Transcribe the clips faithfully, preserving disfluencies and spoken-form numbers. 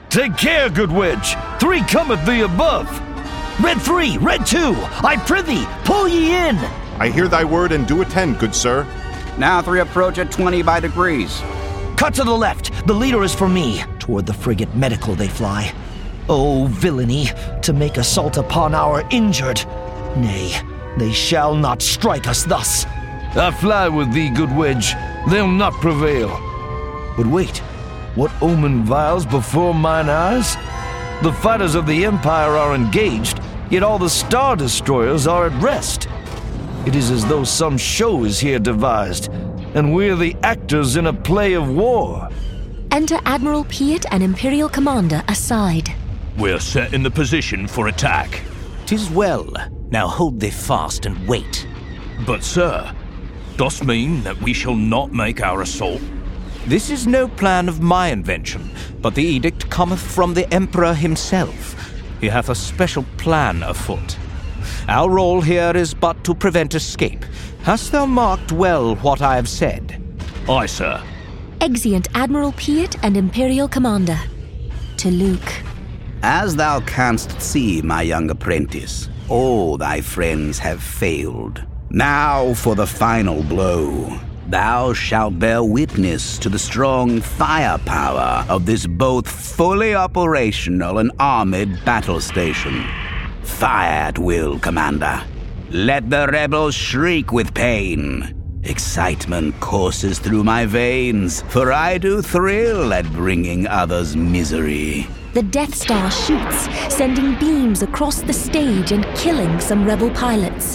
Take care, good wedge. Three cometh thee above. Red three, red two, I prithee, pull ye in. I hear thy word and do attend, good sir. Now three approach at twenty by degrees. Cut to the left, the leader is for me. Toward the frigate Medical they fly. Oh, villainy, to make assault upon our injured. Nay, they shall not strike us thus. I fly with thee, good wedge. They'll not prevail. But wait, what omen viles before mine eyes? The fighters of the Empire are engaged, yet all the Star Destroyers are at rest. It is as though some show is here devised, and we're the actors in a play of war. Enter Admiral Piet and Imperial Commander aside. We're set in the position for attack. 'Tis well. Now hold thee fast and wait. But, sir, does mean that we shall not make our assault? This is no plan of my invention, but the edict cometh from the Emperor himself. He hath a special plan afoot. Our role here is but to prevent escape. Hast thou marked well what I have said? Aye, sir. Exeunt Admiral Piet and Imperial Commander. To Luke. As thou canst see, my young apprentice, all thy friends have failed. Now for the final blow. Thou shalt bear witness to the strong firepower of this both fully operational and armored battle station. Fire at will, Commander. Let the rebels shriek with pain. Excitement courses through my veins, for I do thrill at bringing others misery. The Death Star shoots, sending beams across the stage and killing some rebel pilots.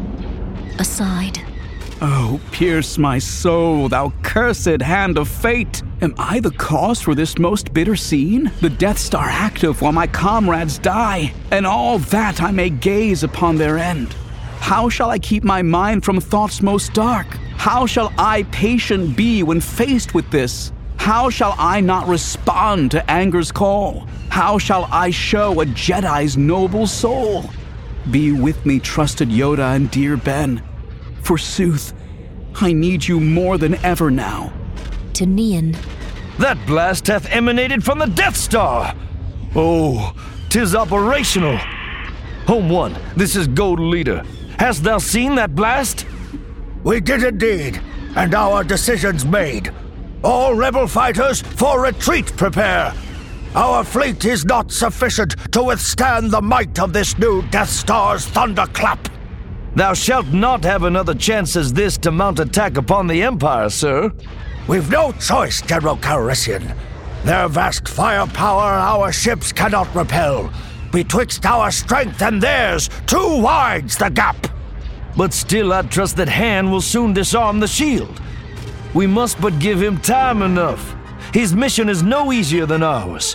Aside. Oh, pierce my soul, thou cursed hand of fate! Am I the cause for this most bitter scene? The Death Star active while my comrades die, and all that I may gaze upon their end. How shall I keep my mind from thoughts most dark? How shall I patient be when faced with this? How shall I not respond to anger's call? How shall I show a Jedi's noble soul? Be with me, trusted Yoda and dear Ben. Forsooth, I need you more than ever now. To Neon. That blast hath emanated from the Death Star! Oh, 'tis operational! Home One, this is Gold Leader. Hast thou seen that blast? We did indeed, and our decision's made. All rebel fighters for retreat prepare. Our fleet is not sufficient to withstand the might of this new Death Star's thunderclap. Thou shalt not have another chance as this to mount attack upon the Empire, sir. We've no choice, General Calrissian. Their vast firepower our ships cannot repel. Betwixt our strength and theirs, too wide's the gap. But still I trust that Han will soon disarm the shield. We must but give him time enough. His mission is no easier than ours.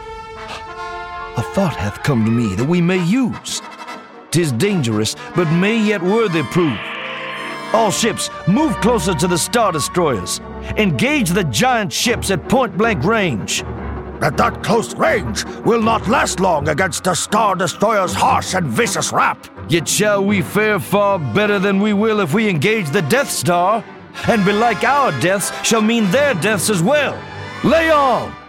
A thought hath come to me that we may use. 'Tis dangerous, but may yet worthy prove. All ships, move closer to the Star Destroyers. Engage the giant ships at point-blank range. At that close range will not last long against the Star Destroyer's harsh and vicious rap. Yet shall we fare far better than we will if we engage the Death Star, and belike our deaths shall mean their deaths as well. Lay on!